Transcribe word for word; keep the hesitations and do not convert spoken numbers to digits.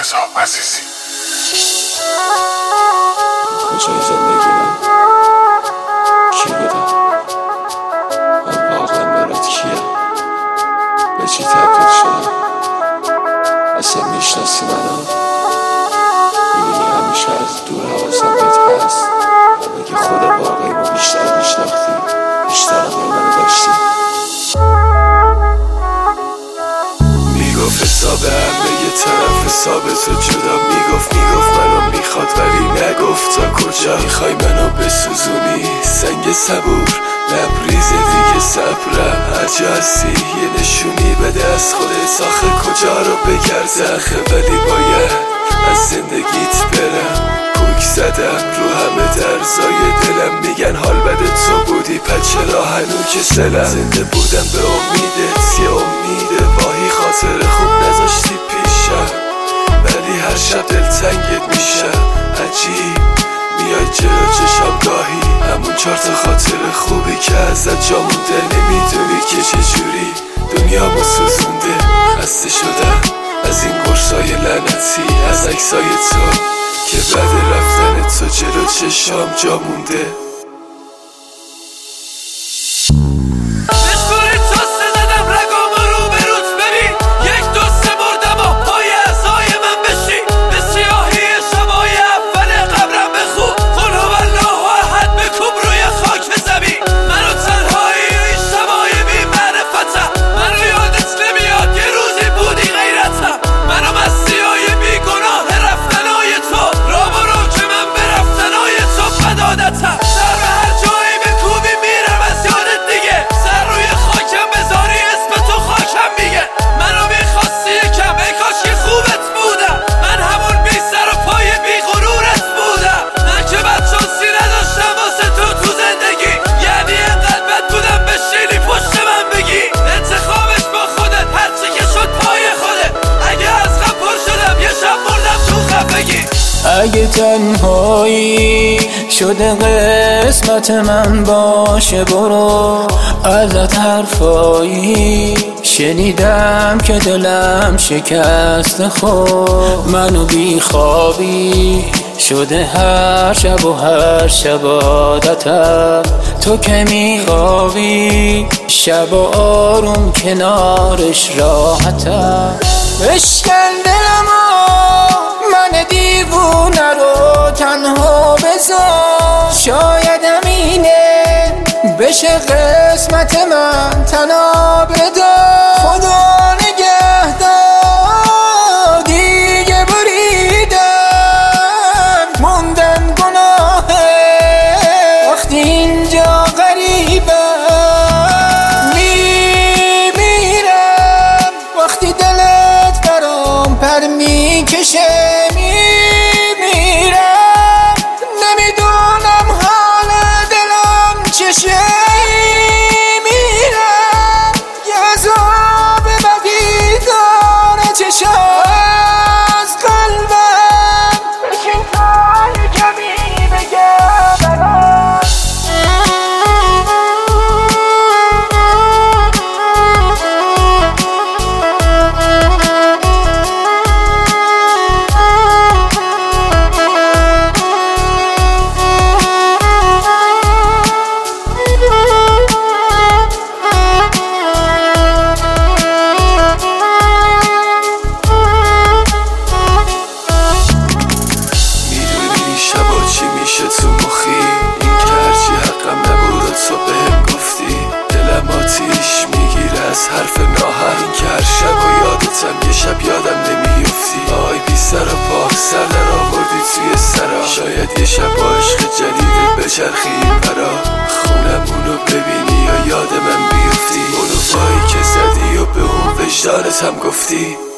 رضا عزیزی. کجای زندگی من کی بودم؟ من واقعا برات کیم؟ به چی تبدیل شدم؟ اصلا میشناسی منو؟ میبینی همیشه از دور حواسم بهت هست و بگه خود واقعی ما بیشتر میشناختی، بیشتر عمر منو داشتی. میگفت حساب همه یه طرف حساب تو جدا، میگفت میگفت منو میخواد ولی نگفت تا کجا میخوای منو بسوزونی. سنگ صبور لبریز دیگه صبرم، هر جا هستی یه نشونی بده از خودت. آخه کجا رو بگرد آخه ولی باید از زندگیت برم. کوک زدم رو همه درزای دلم، میگن حال بده تو بودی پس چرا هنو کسلم. زنده بودم به امیدت یه امیده واهی، خاطر خوب نذاشتی پیشم ولی هر شب دلتنگت میشم. عجیب میای جلو چشم گاهی، همون چهار تا خاطر خوبی که ازت جا مونده. نمیدونی که چجوری دنیامو سوزونده. خسته شدم از این قرصای لعنتی، از عکسای تو که بعد رفتن تو جلو چشم جا مونده. اگه تنهایی شده قسمت من باشه برو، ازت حرفایی شنیدم که دلم شکست خود. منو بی خوابی شده هر شب و هر شب عادتم، تو که میخوابی شب و آروم کنارش راحتم. بشکن دلمو من دیوونه رو تنها بذار، شاید امینه بشه قسمت من تنها بدار. خدا نگهدار دیگه بریدن موندن گناهه وقتی اینجا غریبم. میمیرم وقتی دلت برام پر میکشه، میرم یه عذاب بدی داره چشم از قلبم. بشین تا یه کمی بگم برام. میشه تو مخی این که هرچی حقم نبود تو بهم گفتی. دلم آتیش میگیره از حرف ناهم، این که هر شب و یادتم یه شب یادم نمیفتی. آی بی سر و پا سر در آوردی توی سرا، شاید یه شب با عشق جدیدت بچرخی این پرا. خونمونو ببینی یا یاد من بیفتی، اونو پایی که زدی و به اون وجدانت هم گفتی.